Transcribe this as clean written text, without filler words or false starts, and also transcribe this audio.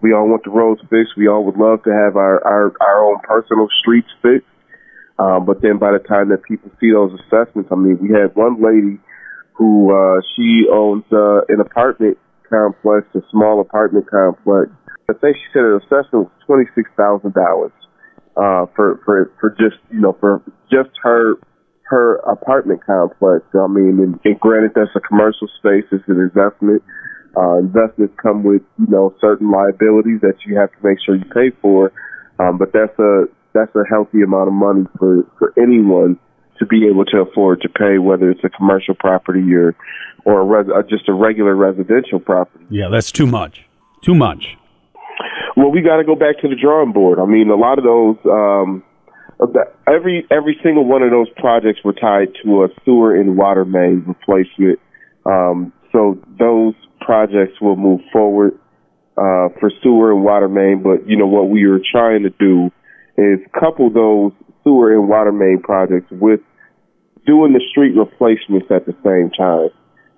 We all want the roads fixed. We all would love to have our own personal streets fixed. But then by the time that people see those assessments, I mean, we had one lady who she owns an apartment complex, a small apartment complex. I think she said her assessment was $26,000 for just her apartment complex. I mean, and granted, that's a commercial space. It's an investment. Investments come with certain liabilities that you have to make sure you pay for. But that's a healthy amount of money for anyone to be able to afford to pay, whether it's a commercial property or just a regular residential property. Yeah, that's too much. Too much. Well, we got to go back to the drawing board. I mean, a lot of those, every single one of those projects were tied to a sewer and water main replacement. So those projects will move forward for sewer and water main. But what we were trying to do is couple those sewer and water main projects with doing the street replacements at the same time.